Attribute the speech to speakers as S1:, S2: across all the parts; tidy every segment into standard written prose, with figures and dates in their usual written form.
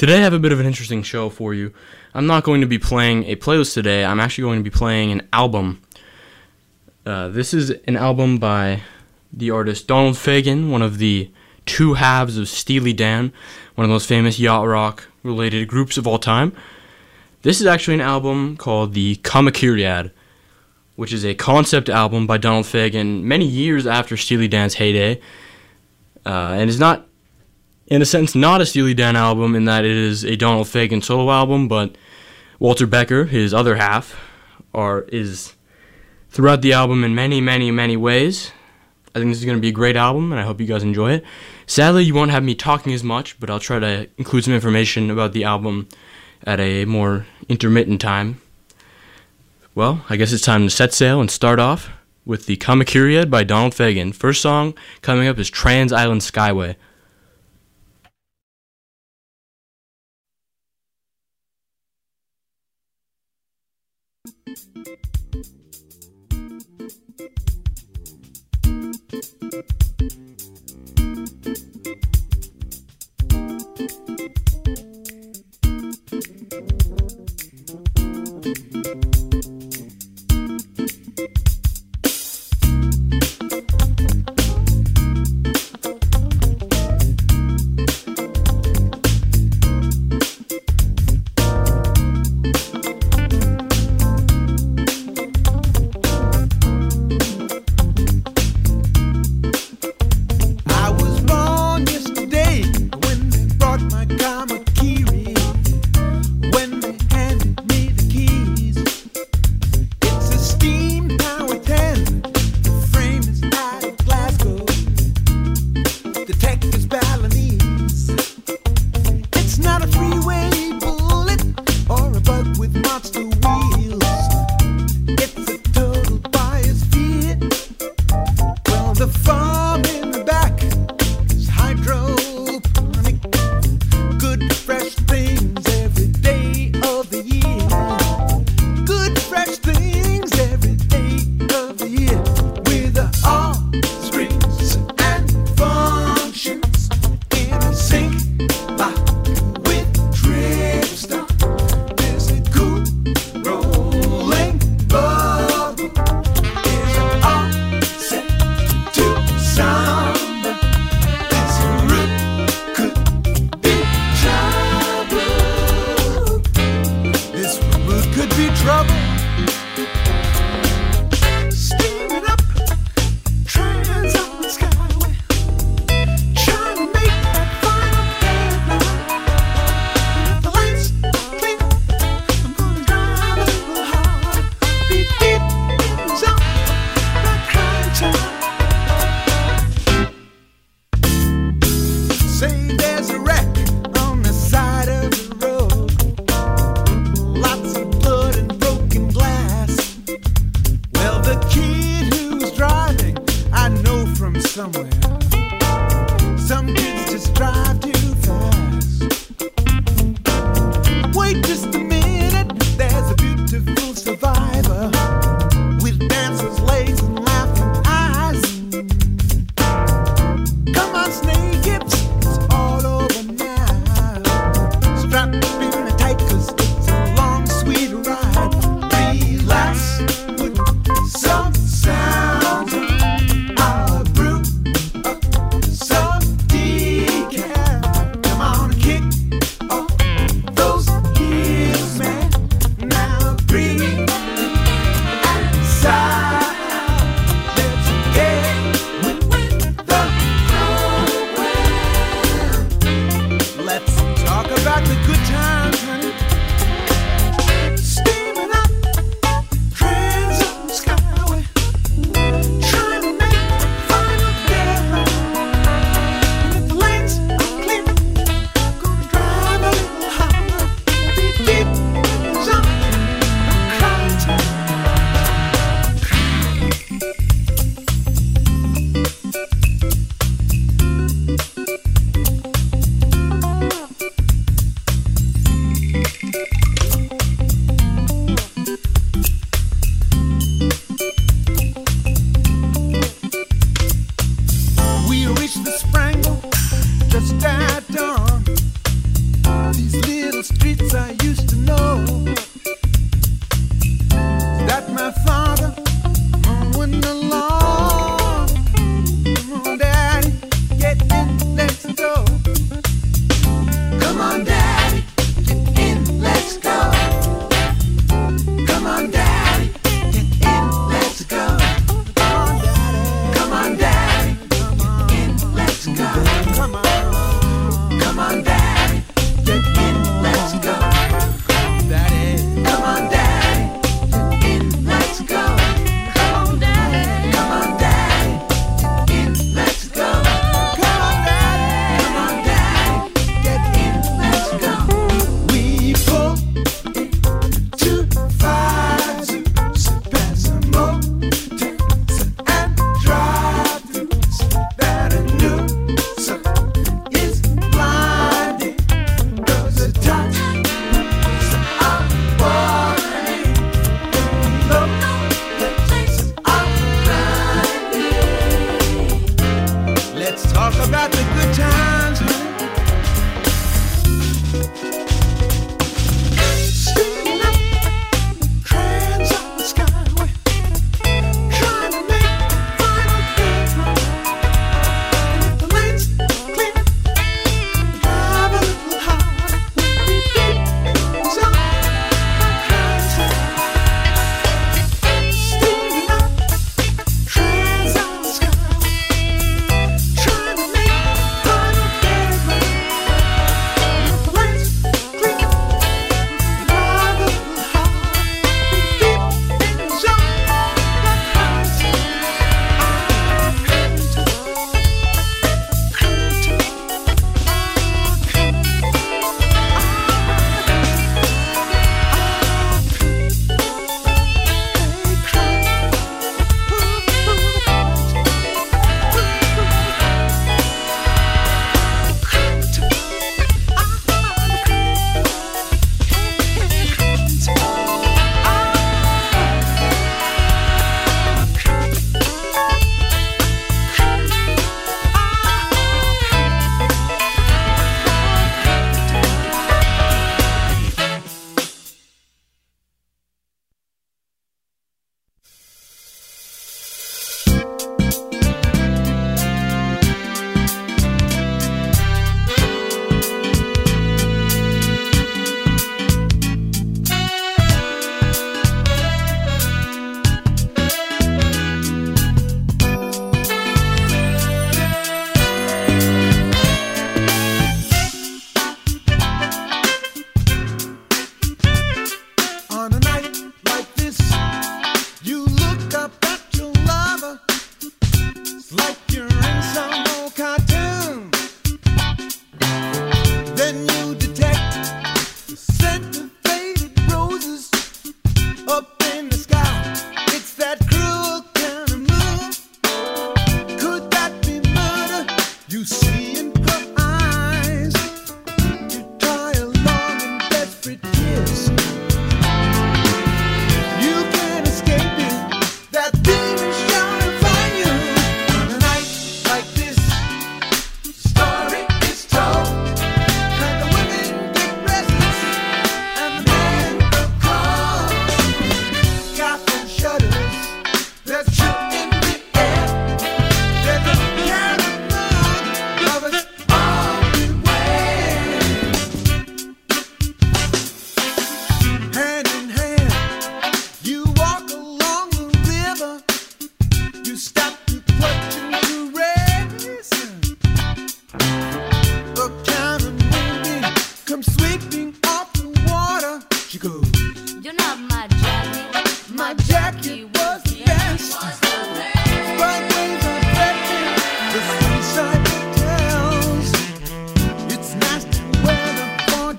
S1: Today I have a bit of an interesting show for you. I'm not going to be playing a playlist today. I'm actually going to be playing an album. This is an album by the artist Donald Fagen, one of the two halves of Steely Dan, one of the most famous yacht rock related groups of all time. This is actually an album called the Kamakiriad, which is a concept album by Donald Fagen many years after Steely Dan's heyday, and is not, in a sense, not a Steely Dan album in that it is a Donald Fagen solo album, but Walter Becker, his other half, is throughout the album in many, many, many ways. I think this is going to be a great album, and I hope you guys enjoy it. Sadly, you won't have me talking as much, but I'll try to include some information about the album at a more intermittent time. Well, I guess it's time to set sail and start off with the Kamakiriad by Donald Fagen. First song coming up is Trans Island Skyway.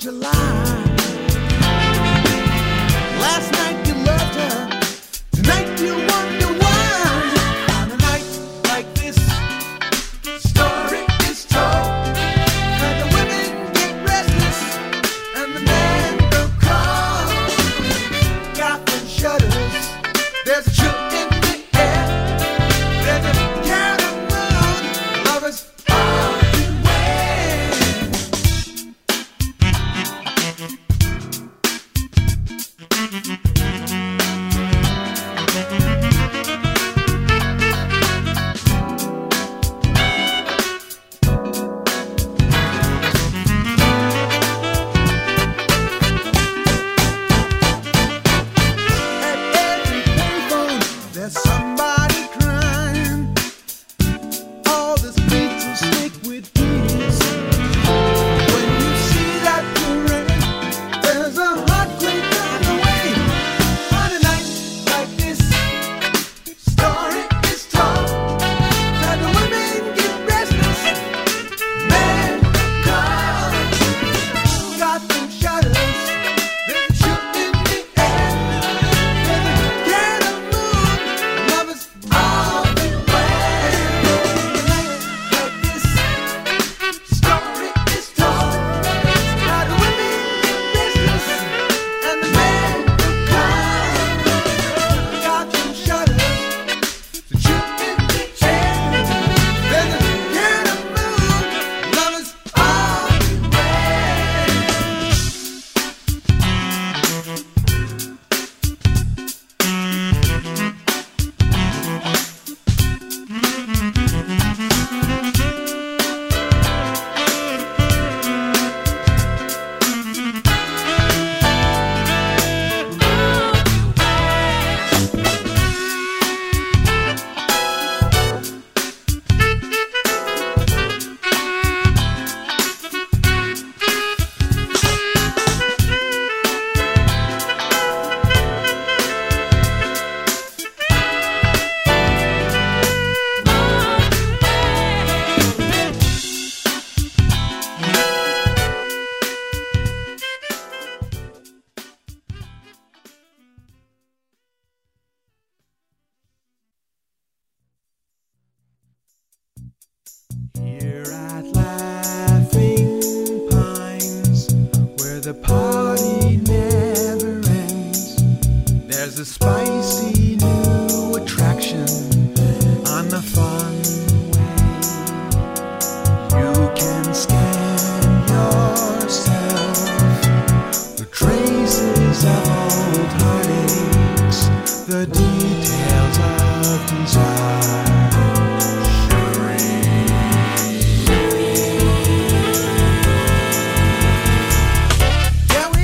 S2: July. Last night you loved her, tonight you wonder why. On a night like this, story is told, and the women get restless, and the men go cold. Gotham shudders, there's a chill in the air, there's a kind of moon, lovers all beware. At every payphone, there's somebody crying. All this beats will stick with peace. When you see that parade, there's a heartbreak on the way. On a night like this, story is told, that the women get restless, men call. Gotham shudders, there's a chill in the air, there's a kind of moon, lovers all beware. On a night like this, story is told, how the women get restless, and the men call. Gotham shudders, the chill in the air, there's a kind of moon, lovers all beware. Here at Laughing Pines, where the party never ends, there's a spicy new attraction on the fun way. You can scan yourself the traces of old heartaches, the details of desire. Yeah, we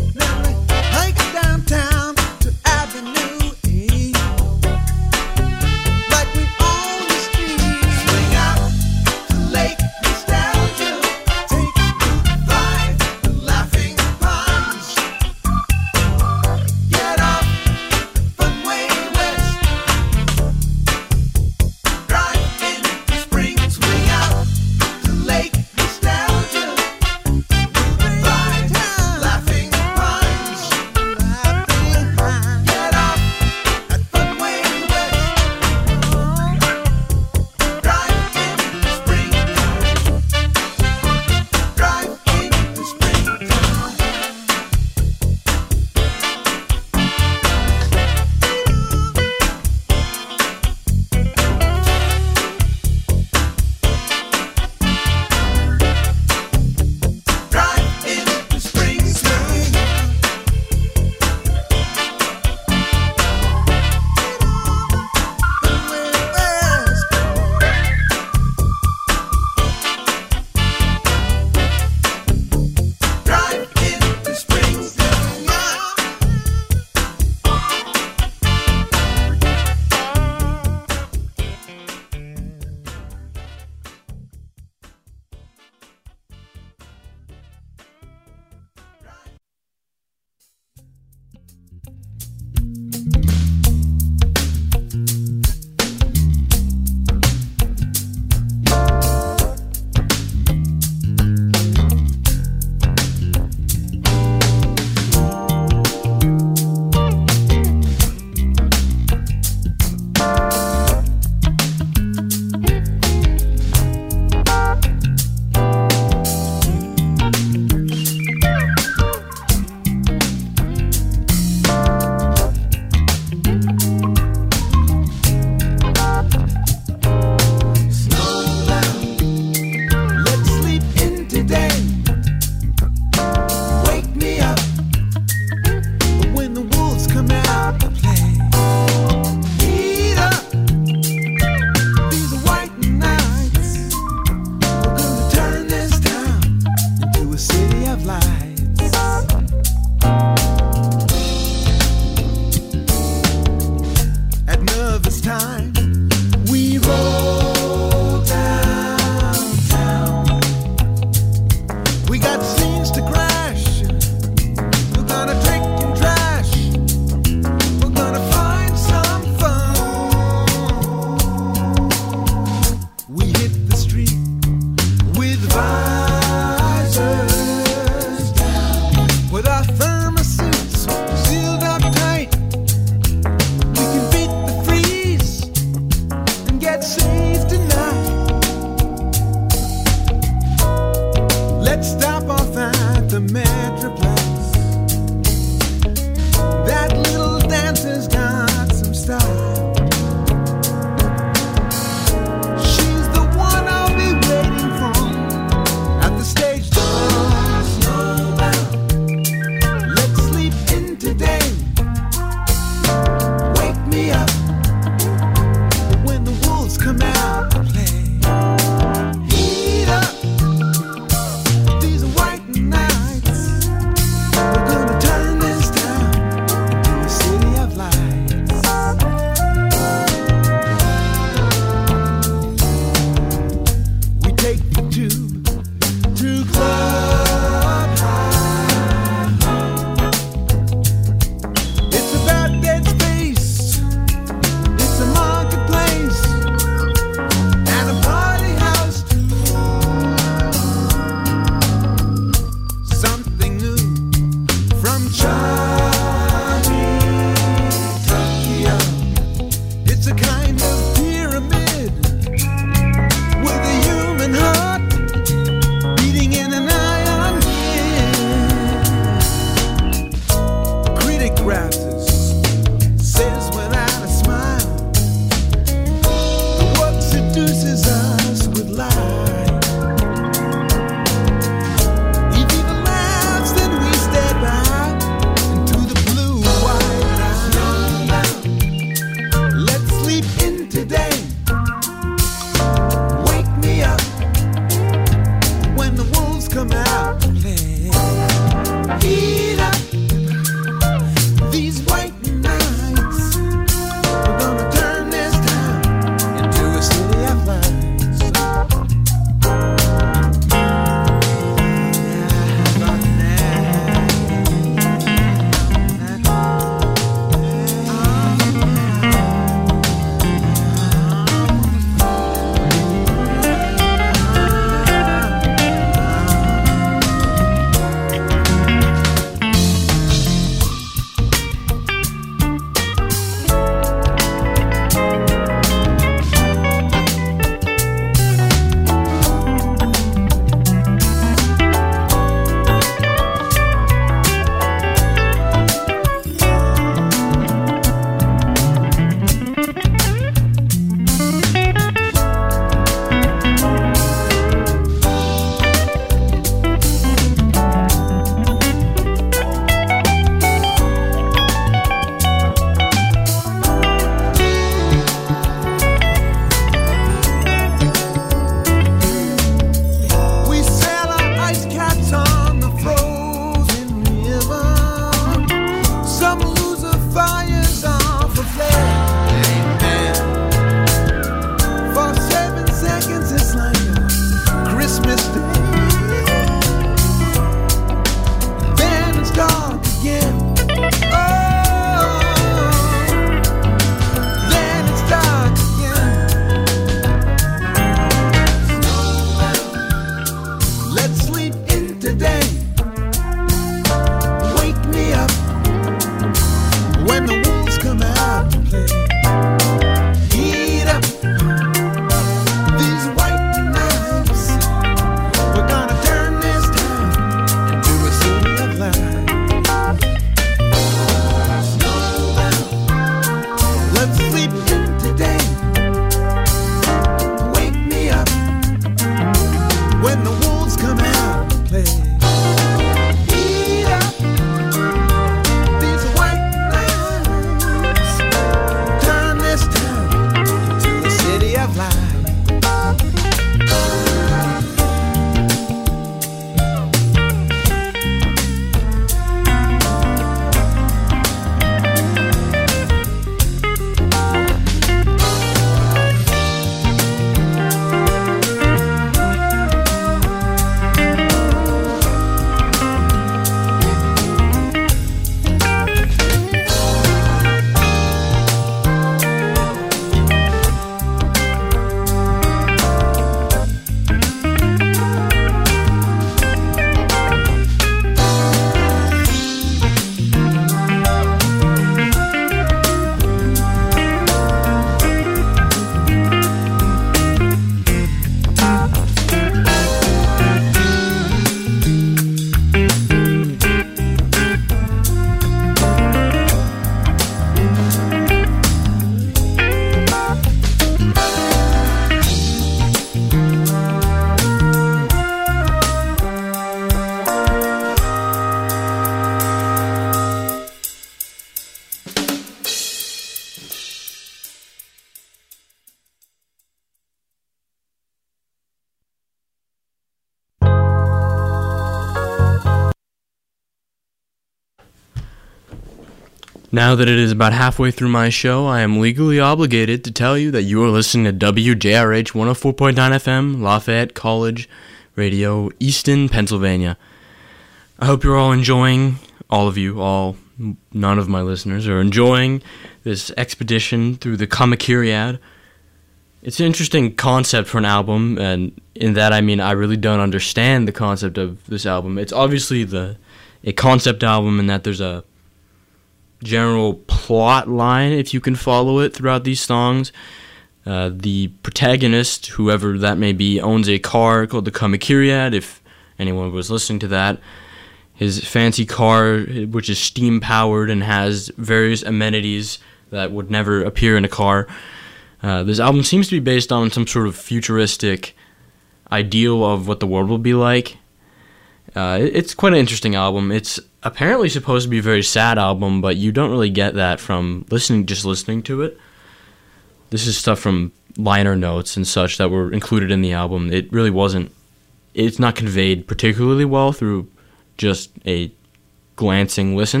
S1: Now that it is about halfway through my show, I am legally obligated to tell you that you are listening to WJRH 104.9 FM, Lafayette College Radio, Easton, Pennsylvania. I hope you're all enjoying, none of my listeners are enjoying this expedition through the Kamakiriad. It's an interesting concept for an album, and in that I mean I really don't understand the concept of this album. It's obviously a concept album in that there's a general plot line, if you can follow it, throughout these songs. The protagonist, whoever that may be, owns a car called the Kamakiriad, if anyone was listening to that. His fancy car, which is steam-powered and has various amenities that would never appear in a car. This album seems to be based on some sort of futuristic ideal of what the world will be like. It's quite an interesting album. It's apparently supposed to be a very sad album, but you don't really get that from listening to it. This is stuff from liner notes and such that were included in the album. It really wasn't. It's not conveyed particularly well through just a glancing listen.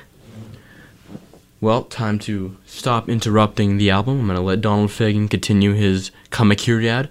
S1: Well, time to stop interrupting the album. I'm going to let Donald Fagen continue his Kamakiriad.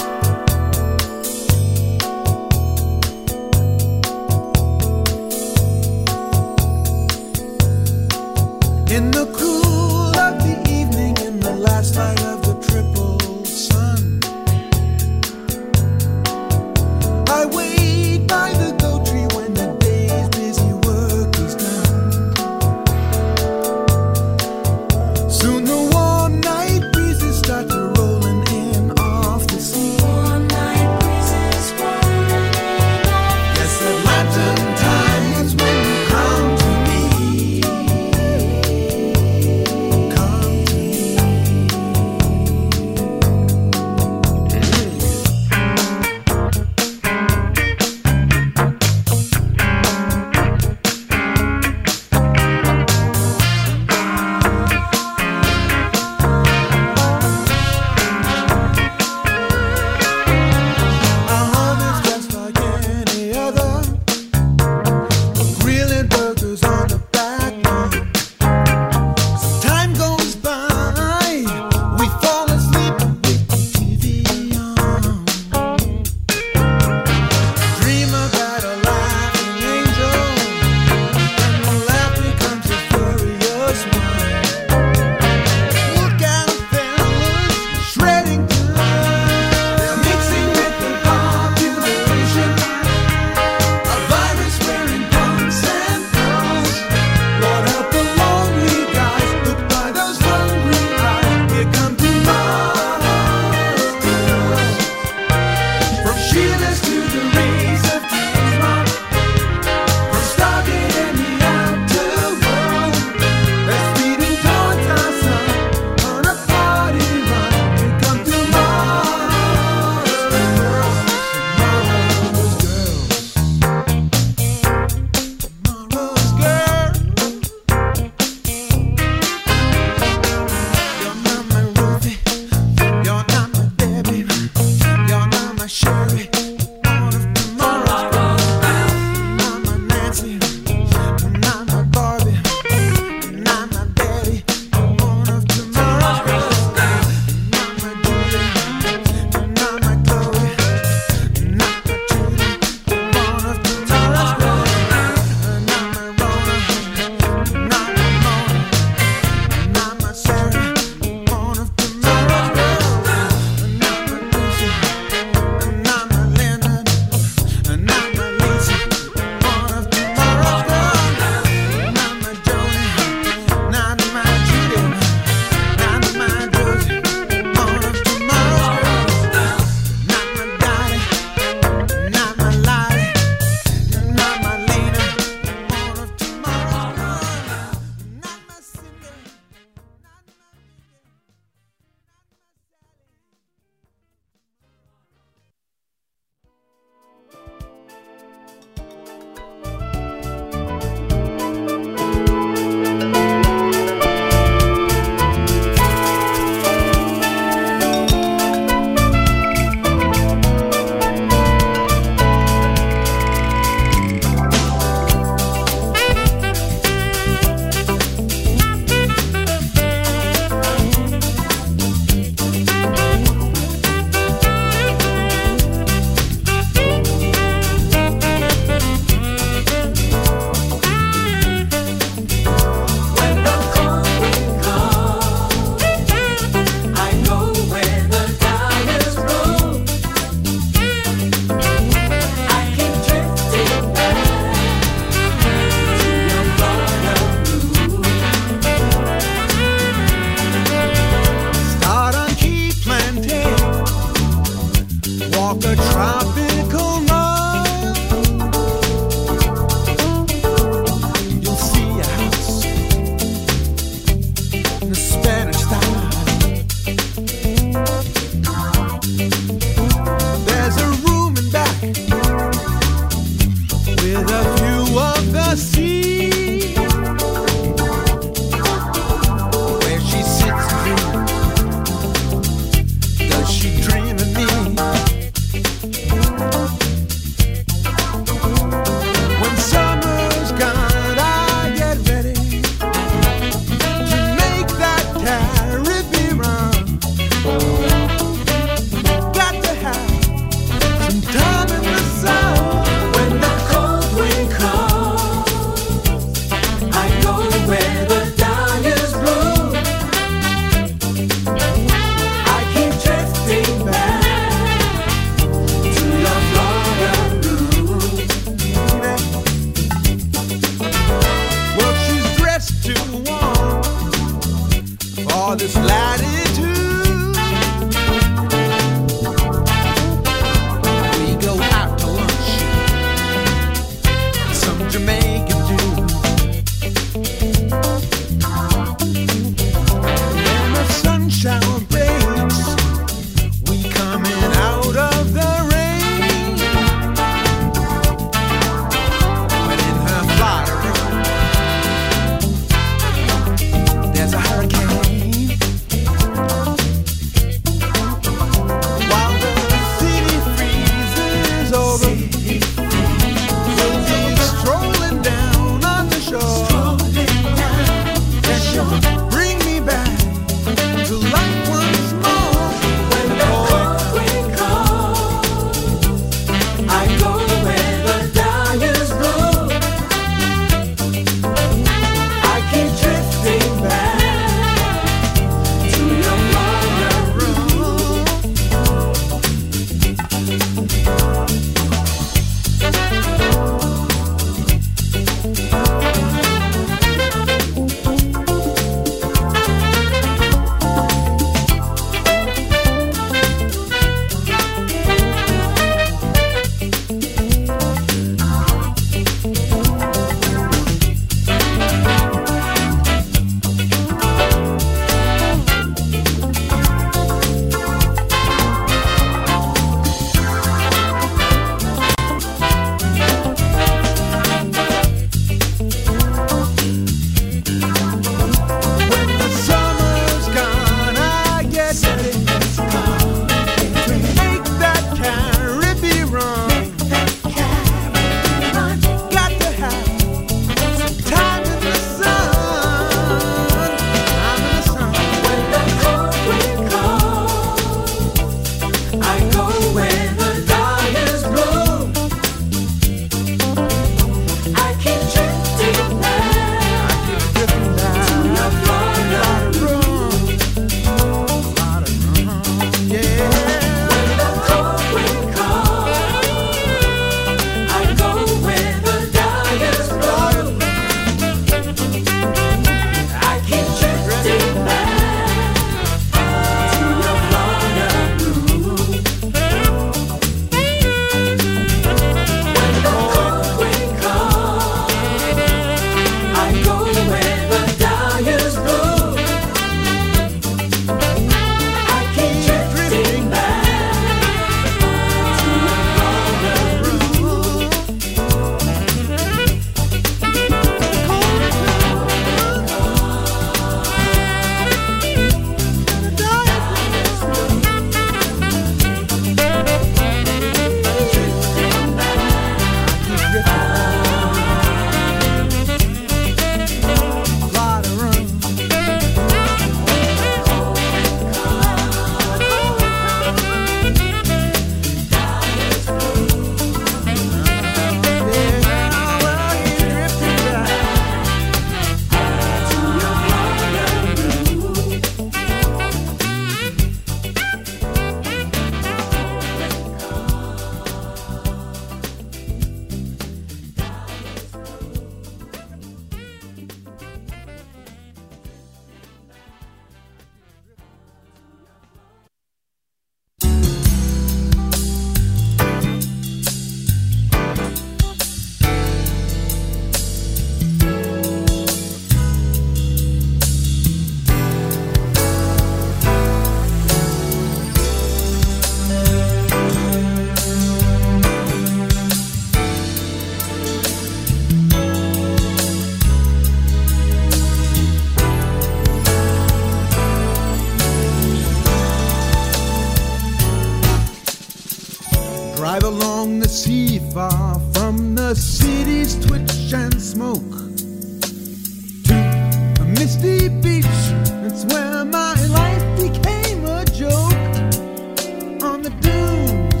S2: far from the city's twitch and smoke to a misty beach. That's where my life became a joke. On the dunes,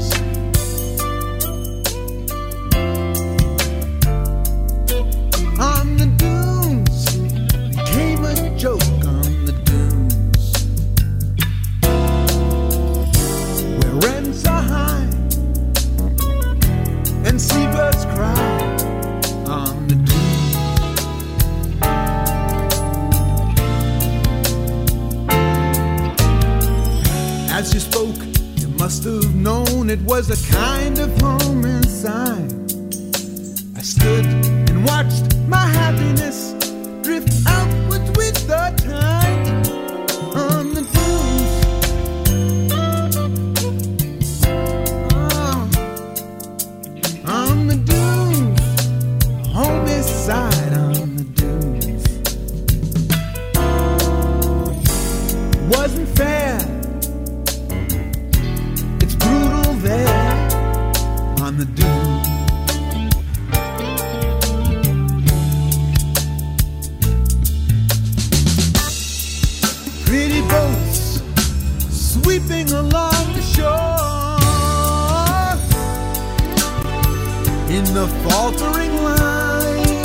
S2: on the dunes, became a joke. On the dunes, where rents are high and seabirds cry. On the dunes, as you spoke, you must have known it was a kind of home inside. I stood and watched my happiness drift outwards with the tide. On the dunes, on the dunes, home is side. On the dunes, wasn't fair, it's brutal there. On the dunes, pretty boats sweeping along the shore in the faltering line.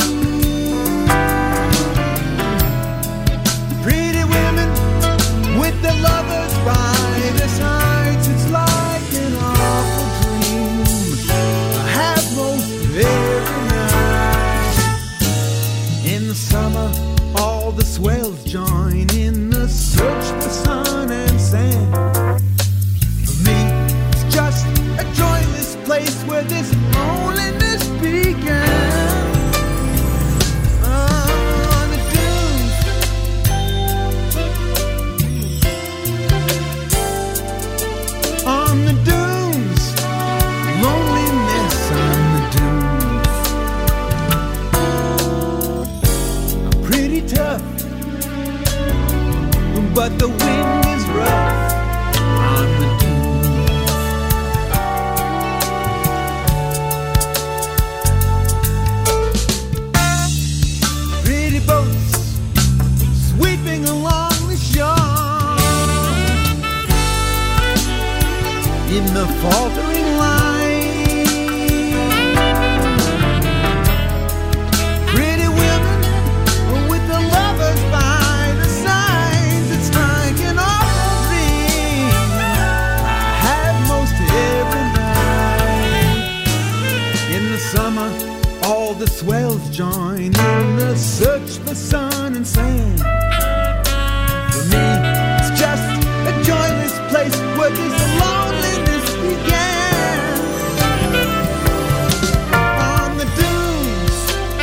S2: Pretty women with their lovers by their sides. It's like an awful dream I have most every night. In the summer, all the swells join in the search for sun and sand. For me, it's just a joyless place where this loneliness began. On the dunes, on the dunes, loneliness on the dunes. Pretty tough, but the wind is rough. On the dunes, pretty boats sweeping along the shore in the faltering line. Pretty women with the lovers by the sides. It's like an awful dream I have most every night. In the summer, all the swells join in the search for sun and sand. For me, it's just a joyless place where this loneliness began. On the dunes,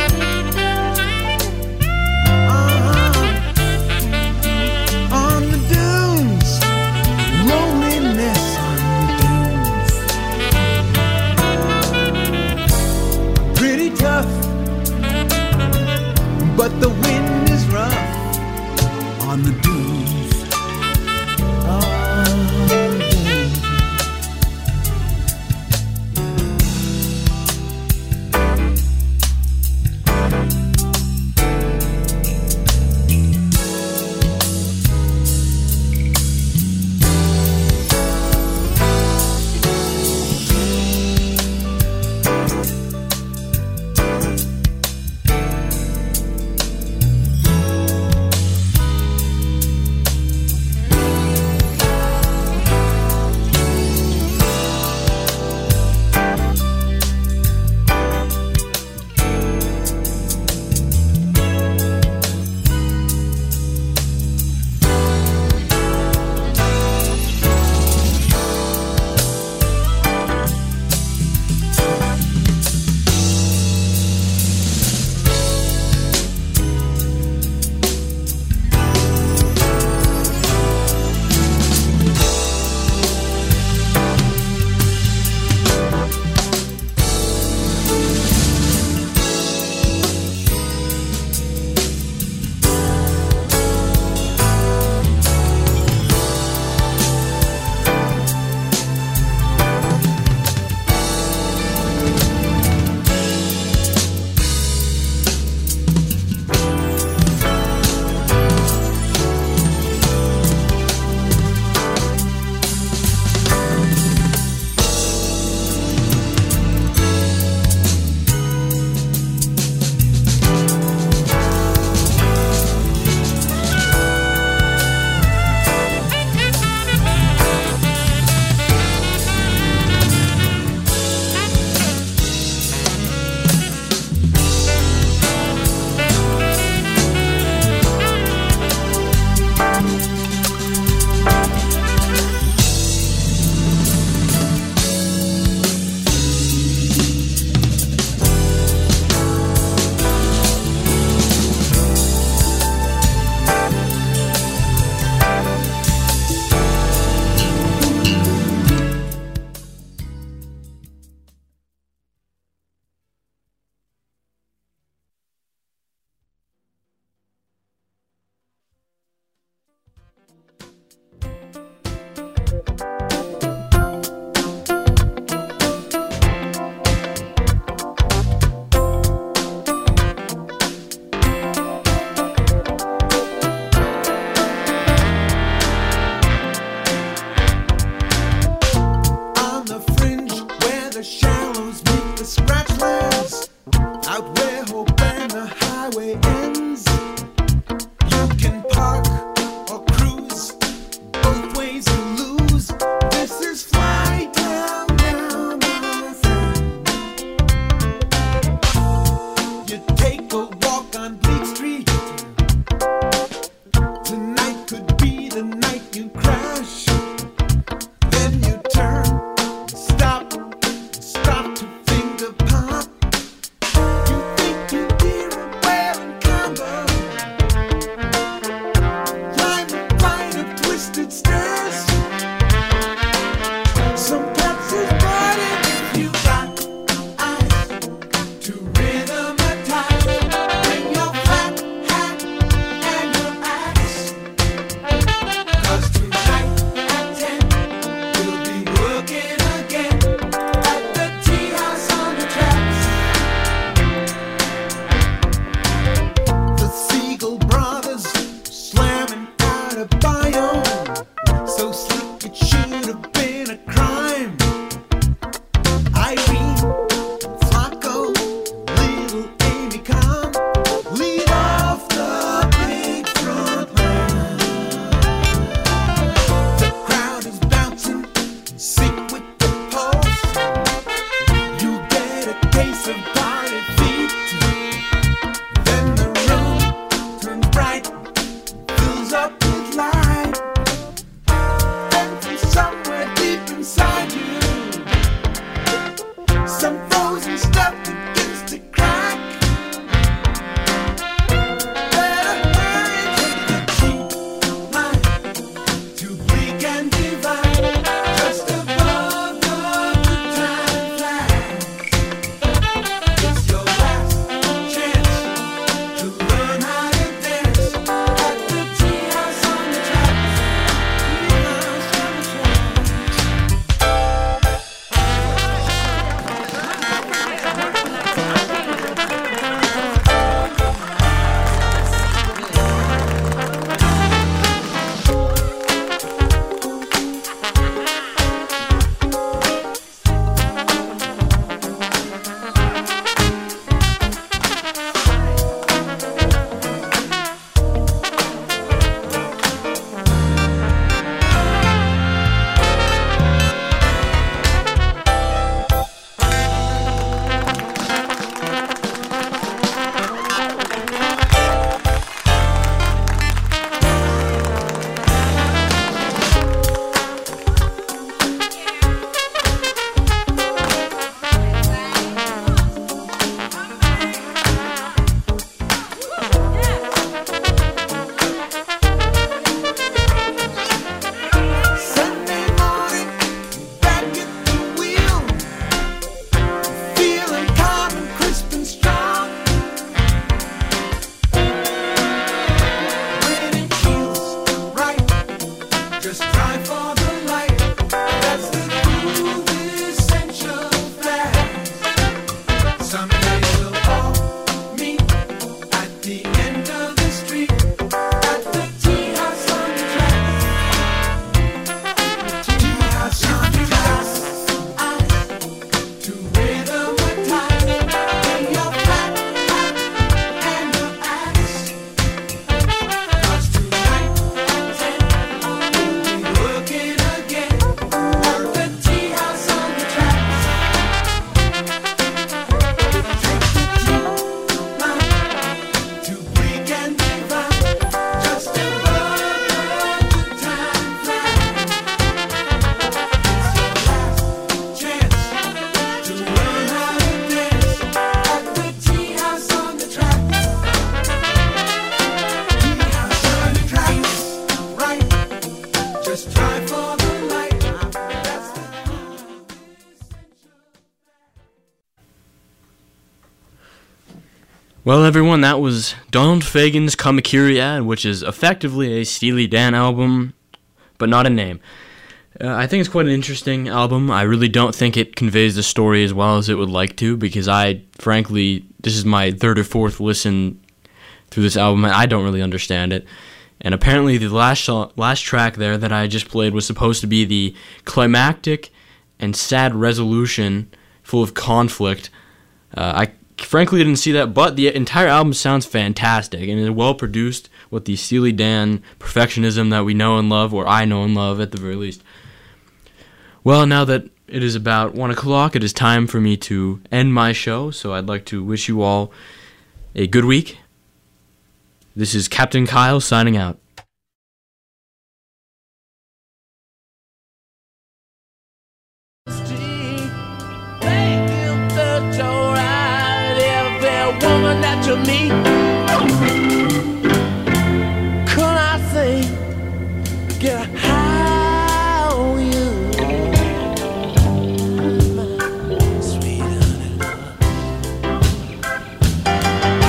S2: on the dunes, loneliness on the dunes. Pretty tough, but the wind is rough. On the dunes, on the dunes. the scratchlands, out where hope and the highway ends. You can park or cruise, both ways you lose. This is fly down, down, my friend. You take a walk on Bleak Street. Tonight could be the night you crash. Then you turn, stop to finger pop. You think you hear a wailing combo. Climb a flight of twisted stairs. Some cats is burning if you got eyes to rhythmatize. Bring your flat hat and your axe. 'Cause tonight at 10 we'll be working again at the tea house on the tracks. The Siegel brothers slamming out a biome, so slick it should have been a crime. Irene, Flacco, little Amy Kahn lead off the big front line. The crowd is bouncing, sick with the pulse. You get a case of party feet. Then the room turns bright, fills up with light. Then from somewhere deep inside you, some frozen stuff begins to crack. Better hurry, take the cheap line to Bleak and Divide, just above the good time flag. It's your last chance to learn how to dance at the tea house on the tracks. Tea house on the tracks. Sunday morning, back at the wheel, feeling calm and crisp and strong. When it feels right, just try for the light. That's the groove essential flag. Someday we'll all meet at the end of the street at the tea house on the tracks. Tea house on the tracks. To rhythmatize, bring your flat hat and your axe. 'Cause tonight at 10 we'll be working again at the tea house on the tracks. Take the cheap line to Bleak and Divide, just above the good time flag. It's your last chance to learn how to dance at the tea house on the tracks. Tea house on the tracks, right? Just try for the light. That's the groove essential.
S1: Well, everyone, that was Donald Fagen's Kamakiriad, which is effectively a Steely Dan album, but not a name. I think it's quite an interesting album. I really don't think it conveys the story as well as it would like to, because frankly, this is my third or fourth listen through this album, and I don't really understand it. And apparently the last track there that I just played was supposed to be the climactic and sad resolution full of conflict. I frankly didn't see that, but the entire album sounds fantastic and is well produced with the Steely Dan perfectionism that we know and love, or I know and love at the very least. Well, now that it is about 1 o'clock, it is time for me to end my show, so I'd like to wish you all a good week. This is Captain Kyle signing out.